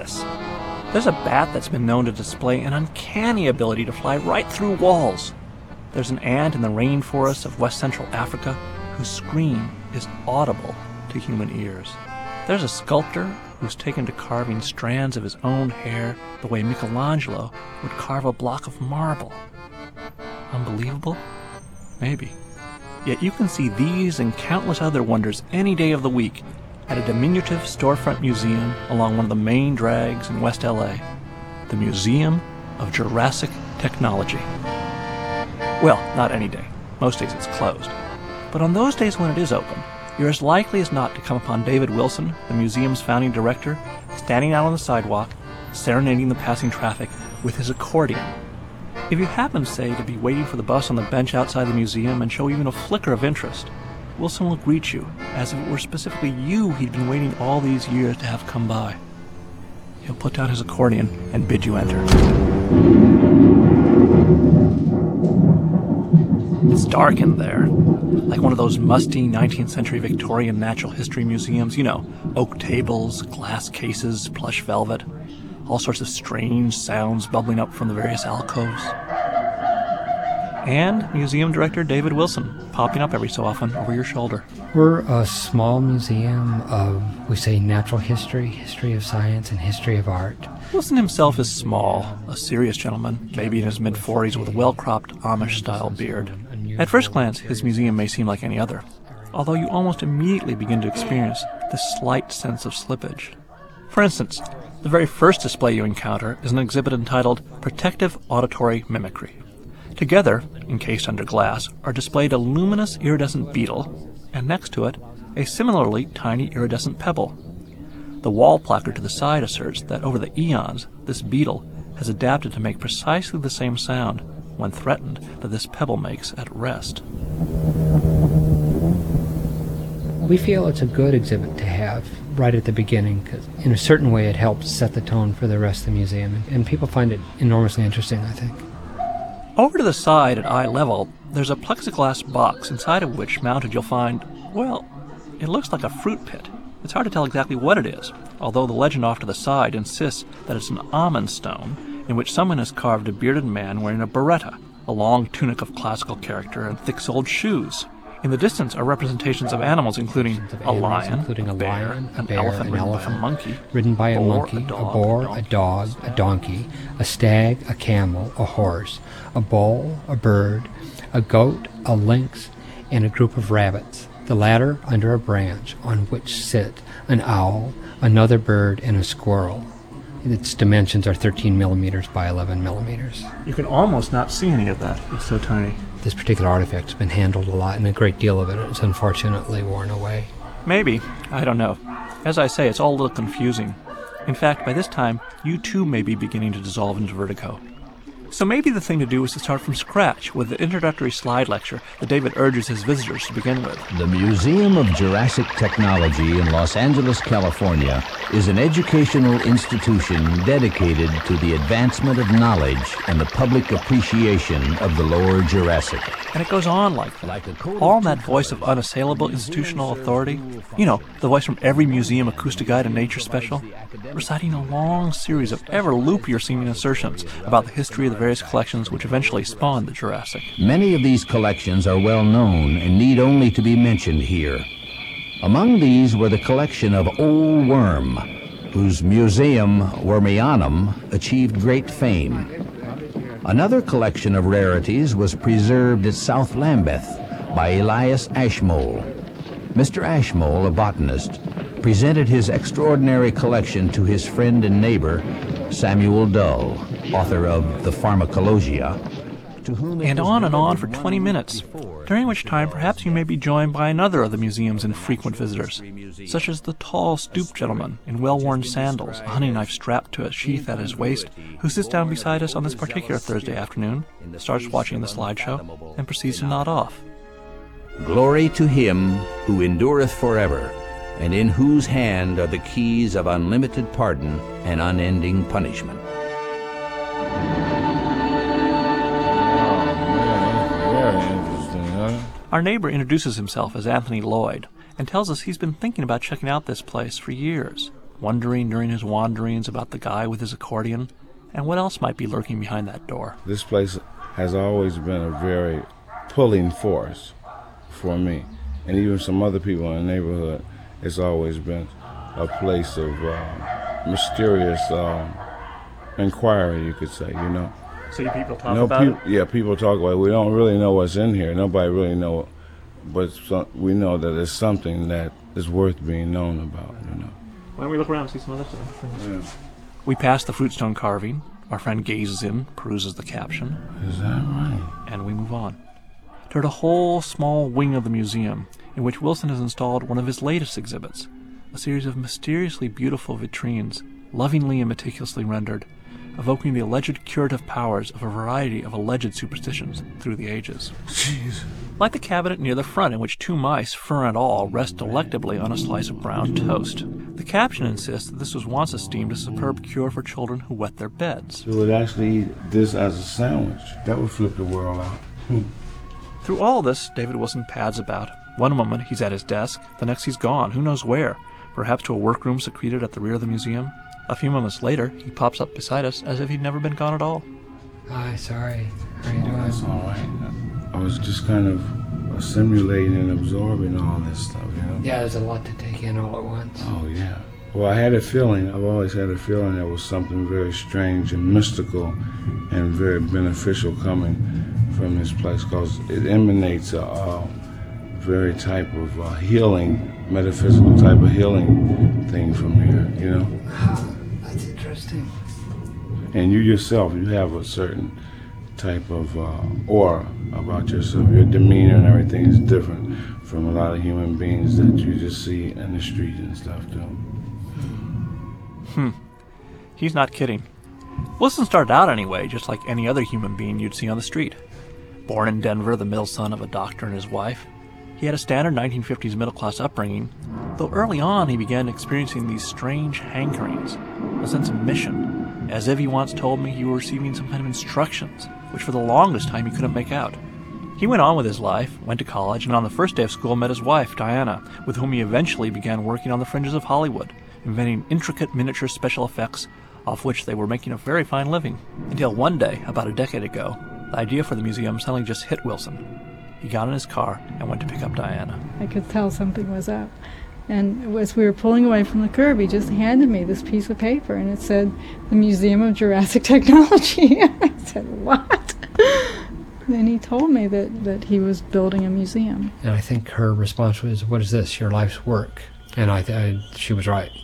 this? There's a bat that's been known to display an uncanny ability to fly right through walls. There's an ant in the rainforests of West Central Africa whose scream is audible to human ears. There's a sculptor who's taken to carving strands of his own hair the way Michelangelo would carve a block of marble. Unbelievable? Maybe. Yet you can see these and countless other wonders any day of the week at a diminutive storefront museum along one of the main drags in West LA, the Museum of Jurassic Technology. Well, not any day. Most days it's closed. But on those days when it is open, you're as likely as not to come upon David Wilson, the museum's founding director, standing out on the sidewalk, serenading the passing traffic with his accordion. If you happen, say, to be waiting for the bus on the bench outside the museum and show even a flicker of interest, Wilson will greet you as if it were specifically you he'd been waiting all these years to have come by. He'll put down his accordion and bid you enter. It's dark in there, like one of those musty 19th century Victorian natural history museums, you know, oak tables, glass cases, plush velvet, all sorts of strange sounds bubbling up from the various alcoves. And museum director David Wilson popping up every so often over your shoulder. We're a small museum of, we say, natural history, history of science, and history of art. Wilson himself is small, a serious gentleman, maybe in his mid-40s with a well-cropped Amish-style beard. At first glance, his museum may seem like any other, although you almost immediately begin to experience this slight sense of slippage. For instance, the very first display you encounter is an exhibit entitled Protective Auditory Mimicry. Together, encased under glass, are displayed a luminous iridescent beetle, and next to it, a similarly tiny iridescent pebble. The wall placard to the side asserts that over the eons, this beetle has adapted to make precisely the same sound when threatened that this pebble makes at rest. We feel it's a good exhibit to have right at the beginning because in a certain way it helps set the tone for the rest of the museum, and people find it enormously interesting, I think. Over to the side at eye level, there's a plexiglass box inside of which mounted you'll find, well, it looks like a fruit pit. It's hard to tell exactly what it is, although the legend off to the side insists that it's an almond stone in which someone has carved a bearded man wearing a beretta, a long tunic of classical character, and thick-soled shoes. In the distance are representations of animals including a lion, a bear, an elephant ridden by a monkey, a boar, a dog, a donkey, a stag, a camel, a horse, a bull, a bird, a goat, a lynx, and a group of rabbits, the latter under a branch on which sit an owl, another bird, and a squirrel. Its dimensions are 13 millimeters by 11 millimeters. You can almost not see any of that. It's so tiny. This particular artifact has been handled a lot, and a great deal of it is unfortunately worn away. Maybe. I don't know. As I say, it's all a little confusing. In fact, by this time, you too may be beginning to dissolve into vertigo. So maybe the thing to do is to start from scratch with the introductory slide lecture that David urges his visitors to begin with. The Museum of Jurassic Technology in Los Angeles, California, is an educational institution dedicated to the advancement of knowledge and the public appreciation of the lower Jurassic. And it goes on like that. All in that voice of unassailable institutional authority. You know, the voice from every museum acoustic guide and nature special. Reciting a long series of ever loopier seeming assertions about the history of the various collections which eventually spawned the Jurassic. Many of these collections are well known and need only to be mentioned here. Among these were the collection of Old Worm, whose museum, Wormianum, achieved great fame. Another collection of rarities was preserved at South Lambeth by Elias Ashmole. Mr. Ashmole, a botanist, presented his extraordinary collection to his friend and neighbor, Samuel Dull, author of The Pharmacologia, to whom and on for 20 minutes, during which time perhaps you may be joined by another of the museum's infrequent visitors, such as the tall, stooped gentleman in well-worn sandals, a hunting knife strapped to a sheath at his waist, who sits down beside us on this particular Thursday afternoon, starts watching the slideshow, and proceeds to nod off. Glory to him who endureth forever, and in whose hand are the keys of unlimited pardon and unending punishment. Our neighbor introduces himself as Anthony Lloyd and tells us he's been thinking about checking out this place for years. wondering during his wanderings about the guy with his accordion, and what else might be lurking behind that door. This place has always been a very pulling force for me, and even some other people in the neighborhood. It's always been a place of mysterious inquiry, you could say, you know. See people talk about it? Yeah, people talk about it. We don't really know what's in here. Nobody really knows, but we know that it's something that is worth being known about, you know. Why don't we look around and see some other stuff? Yeah. We pass the fruitstone carving. Our friend gazes in, peruses the caption. Is that right? And we move on. Toward a whole small wing of the museum, in which Wilson has installed one of his latest exhibits, a series of mysteriously beautiful vitrines, lovingly and meticulously rendered, evoking the alleged curative powers of a variety of alleged superstitions through the ages. Jeez. Like the cabinet near the front in which two mice, fur and all, rest delectably on a slice of brown toast. The caption insists that this was once esteemed a superb cure for children who wet their beds. You would actually eat this as a sandwich. That would flip the world out. Through all this, David Wilson pads about. One moment he's at his desk, the next he's gone, who knows where, perhaps to a workroom secreted at the rear of the museum. A few moments later, he pops up beside us as if he'd never been gone at all. Hi, sorry. How are you doing? That's all right. I was just kind of assimilating and absorbing all this stuff, you know? Yeah, there's a lot to take in all at once. Oh, yeah. Well, I had a feeling, I've always had a feeling there was something very strange and mystical and very beneficial coming from this place, because it emanates a very type of healing, metaphysical type of healing thing from here, you know? That's interesting. And you yourself, you have a certain type of aura about yourself. Your demeanor and everything is different from a lot of human beings that you just see in the street and stuff, too. He's not kidding. Wilson started out anyway, just like any other human being you'd see on the street. Born in Denver, the middle son of a doctor and his wife, he had a standard 1950s middle-class upbringing, though early on he began experiencing these strange hankerings, a sense of mission, as if he once told me he were receiving some kind of instructions, which for the longest time he couldn't make out. He went on with his life, went to college, and on the first day of school met his wife, Diana, with whom he eventually began working on the fringes of Hollywood, inventing intricate miniature special effects, off which they were making a very fine living. Until one day, about a decade ago, the idea for the museum suddenly just hit Wilson. He got in his car and went to pick up Diana. I could tell something was up. And as we were pulling away from the curb, he just handed me this piece of paper, and it said, "The Museum of Jurassic Technology." I said, "What?" Then he told me that he was building a museum. And I think her response was, "What is this, your life's work?" And she was right.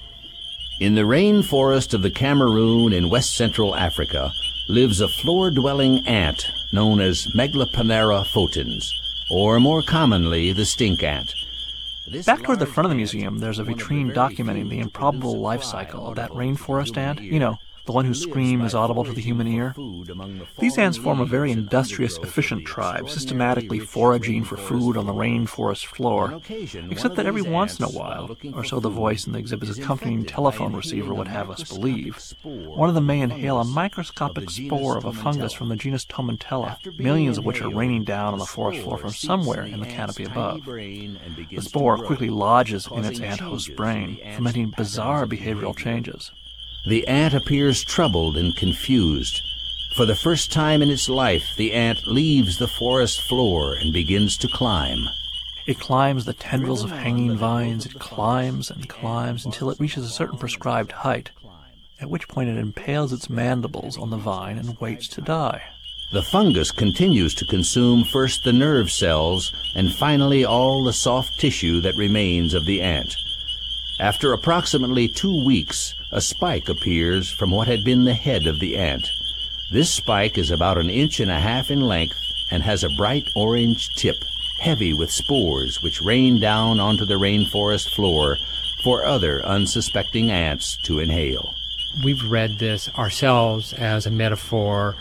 In the rainforest of the Cameroon in west central Africa lives a floor-dwelling ant known as Megaloponera photons, or more commonly the stink ant. Back toward the front of the museum, there's a vitrine documenting the improbable life cycle of that rainforest ant, you know, the one whose scream is audible to the human ear. These ants form a very industrious, efficient tribe, systematically foraging for food on the rainforest floor, except that every once in a while, or so the voice in the exhibit's accompanying telephone receiver would have us believe, one of them may inhale a microscopic spore of a fungus from the genus Tomentella, millions of which are raining down on the forest floor from somewhere in the canopy above. The spore quickly lodges in its ant host's brain, fomenting bizarre behavioral changes. The ant appears troubled and confused. For the first time in its life, the ant leaves the forest floor and begins to climb. It climbs the tendrils of hanging vines. It climbs and climbs until it reaches a certain prescribed height, at which point it impales its mandibles on the vine and waits to die. The fungus continues to consume first the nerve cells and finally all the soft tissue that remains of the ant. After approximately 2 weeks, a spike appears from what had been the head of the ant. This spike is about 1.5 inches in length and has a bright orange tip, heavy with spores which rain down onto the rainforest floor for other unsuspecting ants to inhale. We've read this ourselves as a metaphor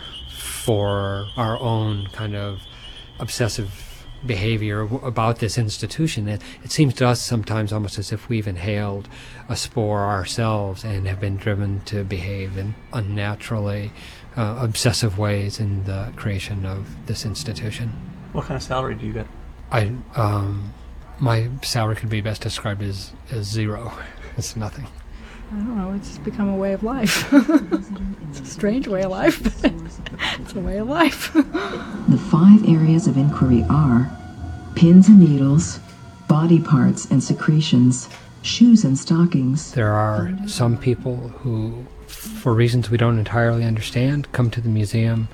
for our own kind of obsessive behavior about this institution. It seems to us sometimes almost as if we've inhaled a spore ourselves and have been driven to behave in unnaturally obsessive ways in the creation of this institution. What kind of salary do you get? My salary could be best described as zero. It's nothing. I don't know, it's just become a way of life. It's a strange way of life, but it's a way of life. The 5 areas of inquiry are pins and needles, body parts and secretions, shoes and stockings. There are some people who, for reasons we don't entirely understand, come to the museum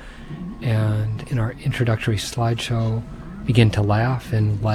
and in our introductory slideshow begin to laugh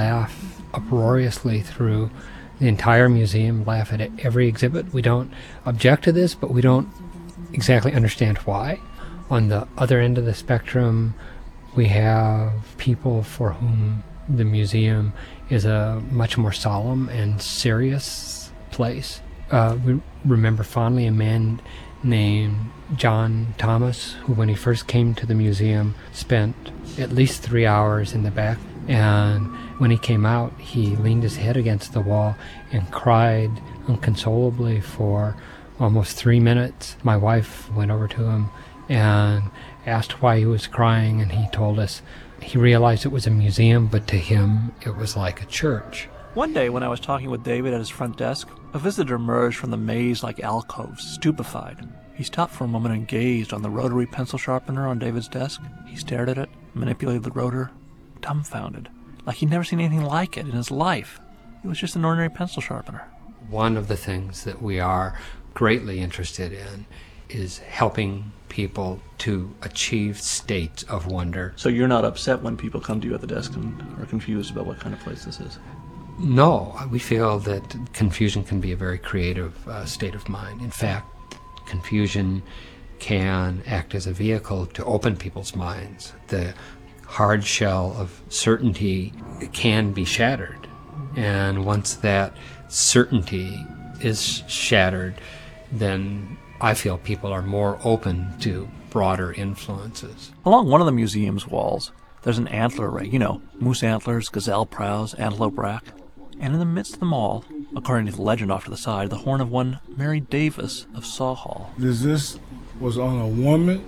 uproariously through the entire museum, laugh at every exhibit. We don't object to this, but we don't exactly understand why. On the other end of the spectrum, we have people for whom the museum is a much more solemn and serious place. We remember fondly a man named John Thomas, who when he first came to the museum spent at least 3 hours in the back, and when he came out he leaned his head against the wall and cried inconsolably for almost 3 minutes. My wife went over to him and asked why he was crying, and he told us he realized it was a museum, but to him it was like a church. One day when I was talking with David at his front desk, a visitor emerged from the maze-like alcove, stupefied. He stopped for a moment and gazed on the rotary pencil sharpener on David's desk. He stared at it, manipulated the rotor, dumbfounded, like he'd never seen anything like it in his life. It was just an ordinary pencil sharpener. One of the things that we are greatly interested in is helping people to achieve states of wonder. So you're not upset when people come to you at the desk and are confused about what kind of place this is? No, we feel that confusion can be a very creative state of mind. In fact, confusion can act as a vehicle to open people's minds. The hard shell of certainty can be shattered, and once that certainty is shattered, then I feel people are more open to broader influences. Along one of the museum's walls, there's an antler array. Moose antlers, gazelle prows, antelope rack. And in the midst of them all, according to the legend off to the side, the horn of one Mary Davis of Sawhall. This was on a woman?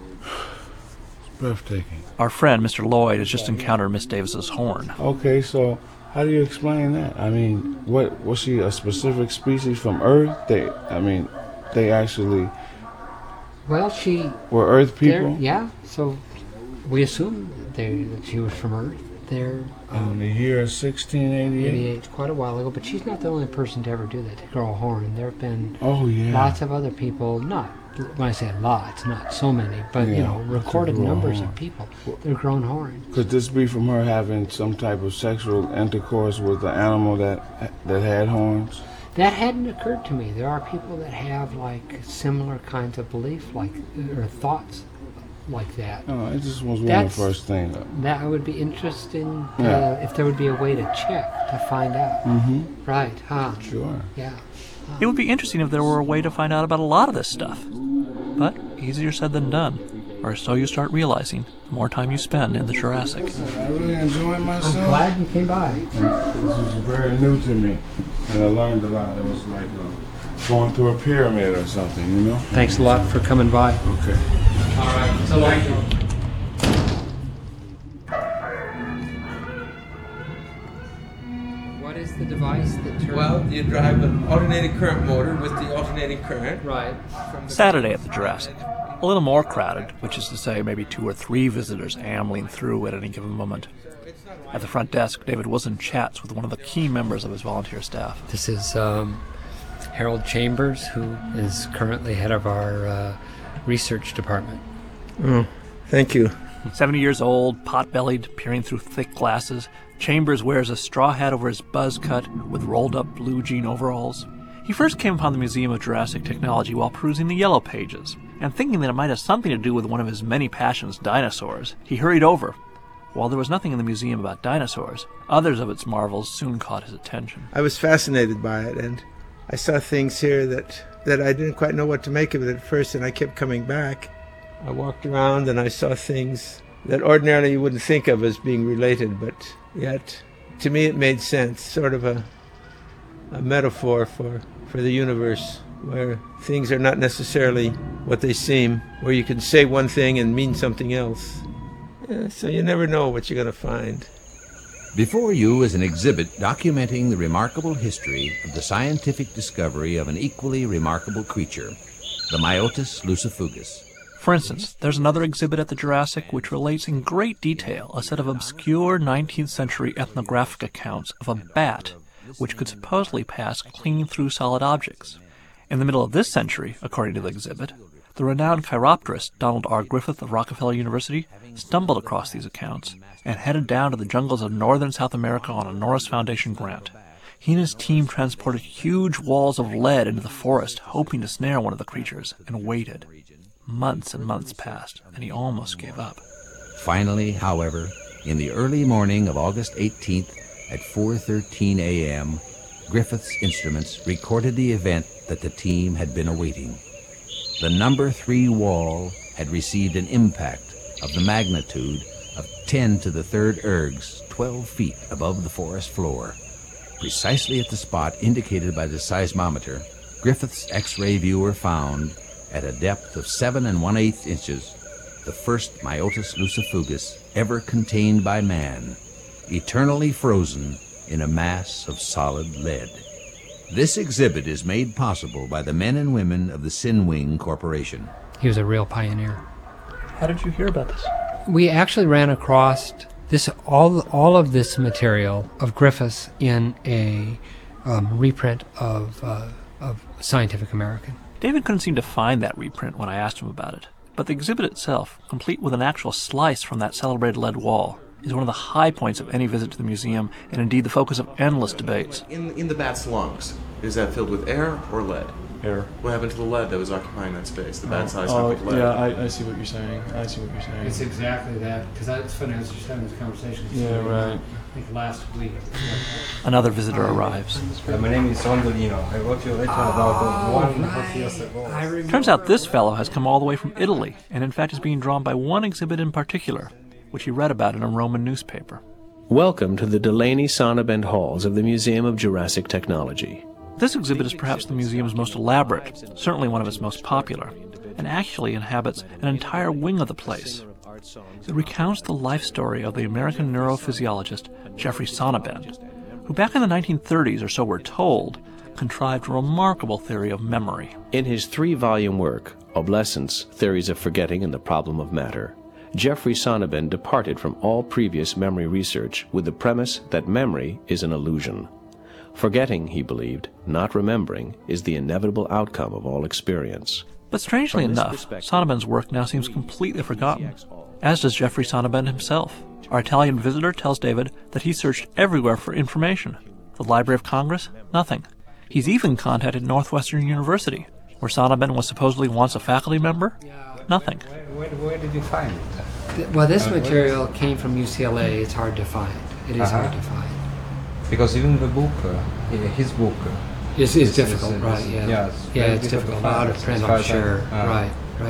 It's breathtaking. Our friend, Mr. Lloyd, has just encountered Miss Davis's horn. Okay, so how do you explain that? I mean, what was she a specific species from Earth? They actually Well, she were Earth people? Yeah, so we assume that she was from Earth. They're in the year 1688? 88, quite a while ago, but she's not the only person to ever do that, to grow a horn. There have been lots of other people, when I say lots, not so many, but recorded numbers of people that have grown horns. Could this be from her having some type of sexual intercourse with the animal that had horns? That hadn't occurred to me. There are people that have similar kinds of belief, or thoughts like that. Oh, it just was one of the first things. That would be interesting if there would be a way to check to find out. Mm-hmm. Right, huh? Sure. Yeah. It would be interesting if there were a way to find out about a lot of this stuff. But easier said than done, or so you start realizing the more time you spend in the Jurassic. I really enjoyed myself. I'm glad you came by. This was very new to me, and I learned a lot. It was like going through a pyramid or something, Thanks a lot for coming by. Okay. All right, so thank you. What is the device that turns... Well, you drive an alternating current motor with the alternating current. Right. Saturday at the Jurassic. A little more crowded, which is to say maybe 2 or 3 visitors ambling through at any given moment. At the front desk, David Wilson chats with one of the key members of his volunteer staff. This is Harold Chambers, who is currently head of our research department. Oh, thank you. 70 years old, pot-bellied, peering through thick glasses, Chambers wears a straw hat over his buzz cut with rolled-up blue jean overalls. He first came upon the Museum of Jurassic Technology while perusing the Yellow Pages, and thinking that it might have something to do with one of his many passions, dinosaurs, he hurried over. While there was nothing in the museum about dinosaurs, others of its marvels soon caught his attention. I was fascinated by it, and I saw things here that I didn't quite know what to make of it at first, and I kept coming back. I walked around and I saw things that ordinarily you wouldn't think of as being related, but yet to me it made sense, sort of a metaphor for the universe, where things are not necessarily what they seem, where you can say one thing and mean something else. Yeah, so you never know what you're going to find. Before you is an exhibit documenting the remarkable history of the scientific discovery of an equally remarkable creature, the Myotis lucifugus. For instance, there's another exhibit at the Jurassic which relates in great detail a set of obscure 19th century ethnographic accounts of a bat which could supposedly pass clean through solid objects. In the middle of this century, according to the exhibit, the renowned chiropterist Donald R. Griffith of Rockefeller University stumbled across these accounts and headed down to the jungles of northern South America on a Norris Foundation grant. He and his team transported huge walls of lead into the forest, hoping to snare one of the creatures, and waited. Months and months passed, and he almost gave up. Finally, however, in the early morning of August 18th at 4:13 a.m., Griffith's instruments recorded the event that the team had been awaiting. The number 3 wall had received an impact of the magnitude of 10 to the 3rd ergs, 12 feet above the forest floor. Precisely at the spot indicated by the seismometer, Griffith's X-ray viewer found, at a depth of 7 1/8 inches, the first Myotis lucifugus ever contained by man, eternally frozen in a mass of solid lead. This exhibit is made possible by the men and women of the Sinwing Corporation. He was a real pioneer. How did you hear about this? We actually ran across this all of this material of Griffiths in a reprint of Scientific American. David couldn't seem to find that reprint when I asked him about it, but the exhibit itself, complete with an actual slice from that celebrated lead wall, is one of the high points of any visit to the museum, and indeed the focus of endless debates. In the bat's lungs, is that filled with air or lead? Air. What happened to the lead that was occupying that space? The bat size with lead. Yeah, I see what you're saying. It's exactly that, because that's funny. I was just having this conversation. Yeah, right. I think last week. Another visitor arrives. My name is Rondolino. I wrote you a letter about 1.5 years ago. Turns out this fellow has come all the way from Italy, and in fact is being drawn by one exhibit in particular, which he read about in a Roman newspaper. Welcome to the Delaney Sonnabend Halls of the Museum of Jurassic Technology. This exhibit is perhaps the museum's most elaborate, certainly one of its most popular, and actually inhabits an entire wing of the place. It recounts the life story of the American neurophysiologist Jeffrey Sonnabend, who back in the 1930s, or so we're told, contrived a remarkable theory of memory. In his 3-volume work, Obsolescence, Theories of Forgetting and the Problem of Matter, Jeffrey Sonnabend departed from all previous memory research with the premise that memory is an illusion. Forgetting, he believed, not remembering, is the inevitable outcome of all experience. But strangely enough, Sonnabend's work now seems completely forgotten, as does Jeffrey Sonnabend himself. Our Italian visitor tells David that he searched everywhere for information. The Library of Congress? Nothing. He's even contacted Northwestern University, where Sonnabend was supposedly once a faculty member? Nothing. Where did you find it? Well, this material came from UCLA. It's hard to find. It is hard to find. Because even the book, his book, It's difficult, right? Yeah, it's difficult. Out of print, I'm sure. Right.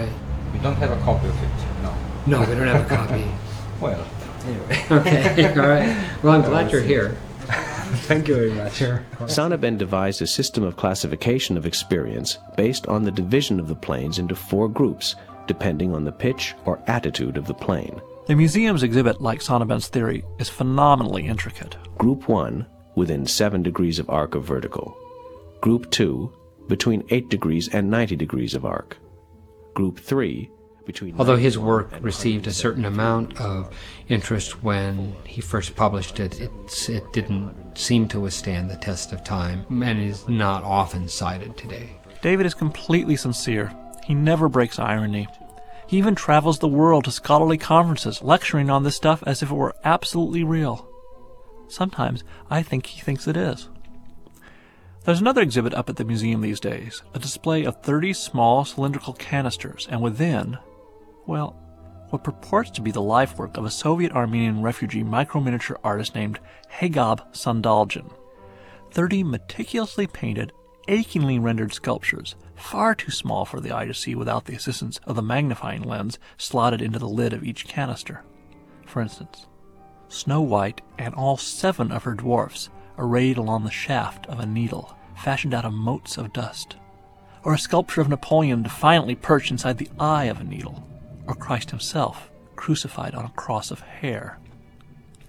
We don't have a copy of it, no. No, we don't have a copy. Well, anyway. Okay, all right. Well, I'm glad you're here. Thank you very much. Sure. Sonnabend devised a system of classification of experience based on the division of the planes into 4 groups, depending on the pitch or attitude of the plane. The museum's exhibit, like Sonnabend's theory, is phenomenally intricate. Group 1, within 7 degrees of arc of vertical. Group 2, between 8 degrees and 90 degrees of arc. Group 3, between... Although his work received a certain amount of interest when he first published it, it didn't seem to withstand the test of time and is not often cited today. David is completely sincere. He never breaks irony. He even travels the world to scholarly conferences, lecturing on this stuff as if it were absolutely real. Sometimes I think he thinks it is. There's another exhibit up at the museum these days, a display of 30 small cylindrical canisters, and within, well, what purports to be the life work of a Soviet Armenian refugee micro-miniature artist named Hagab Sandaljan. 30 meticulously painted, achingly rendered sculptures, far too small for the eye to see without the assistance of the magnifying lens slotted into the lid of each canister. For instance, Snow White and all 7 of her dwarfs arrayed along the shaft of a needle fashioned out of motes of dust, or a sculpture of Napoleon defiantly perched inside the eye of a needle, or Christ himself crucified on a cross of hair.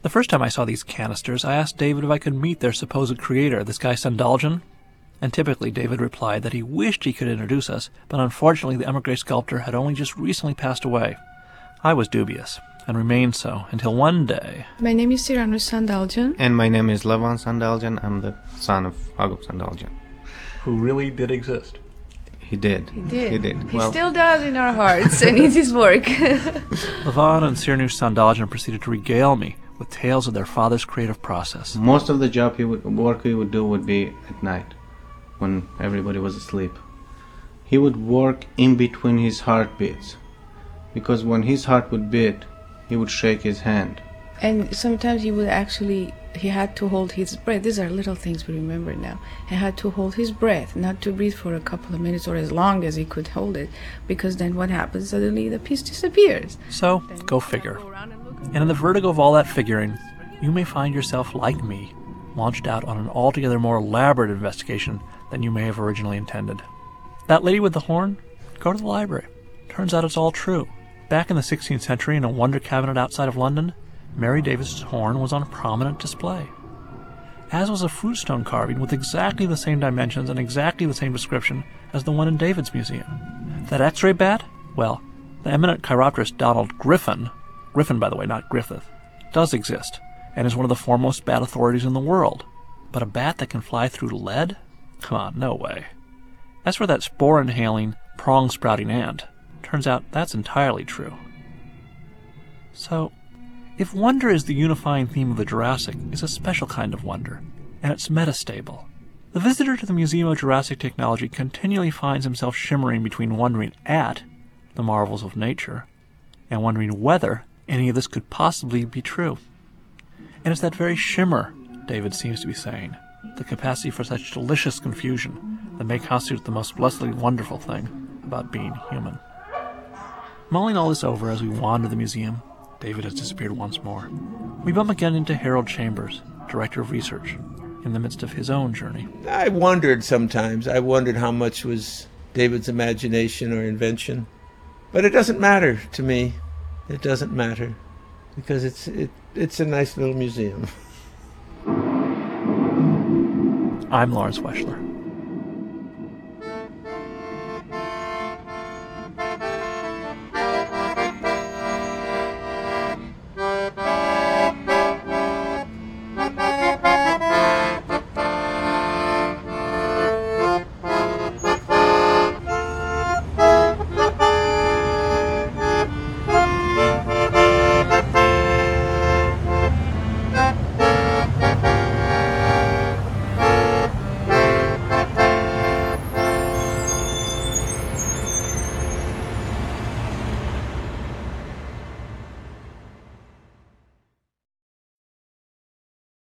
The first time I saw these canisters, I asked David if I could meet their supposed creator, this guy Sandaljan. And typically David replied that he wished he could introduce us, but unfortunately the emigre sculptor had only just recently passed away. I was dubious, and remained so, until one day... My name is Tyrannus Sandaljan. And my name is Levan Sandaljan. I'm the son of Agop Sandaljan. Who really did exist. He did. He did. He still does in our hearts, and it is work. Levan and Tyrannus Sandaljan proceeded to regale me with tales of their father's creative process. Most of the work he would do would be at night, when everybody was asleep. He would work in between his heartbeats, because when his heart would beat, he would shake his hand. And sometimes he had to hold his breath. These are little things we remember now. He had to hold his breath, not to breathe for a couple of minutes or as long as he could hold it, because then what happens? Suddenly the piece disappears. So, go figure. And in the vertigo of all that figuring, you may find yourself, like me, launched out on an altogether more elaborate investigation than you may have originally intended. That lady with the horn? Go to the library. Turns out it's all true. Back in the 16th century, in a wonder cabinet outside of London, Mary Davis's horn was on prominent display, as was a fruitstone carving with exactly the same dimensions and exactly the same description as the one in David's museum. That X-ray bat? Well, the eminent chiropterist Donald Griffin, by the way, not Griffith, does exist, and is one of the foremost bat authorities in the world. But a bat that can fly through lead? Come on, no way. As for that spore-inhaling, prong-sprouting ant, turns out that's entirely true. So, if wonder is the unifying theme of the Jurassic, it's a special kind of wonder, and it's metastable. The visitor to the Museum of Jurassic Technology continually finds himself shimmering between wondering at the marvels of nature and wondering whether any of this could possibly be true. And it's that very shimmer, David seems to be saying, the capacity for such delicious confusion, that may constitute the most blessedly wonderful thing about being human. Mulling all this over as we wander the museum, David has disappeared once more. We bump again into Harold Chambers, Director of Research, in the midst of his own journey. I wondered sometimes. I wondered how much was David's imagination or invention. But it doesn't matter to me. It doesn't matter, because it's a nice little museum. I'm Lawrence Weschler.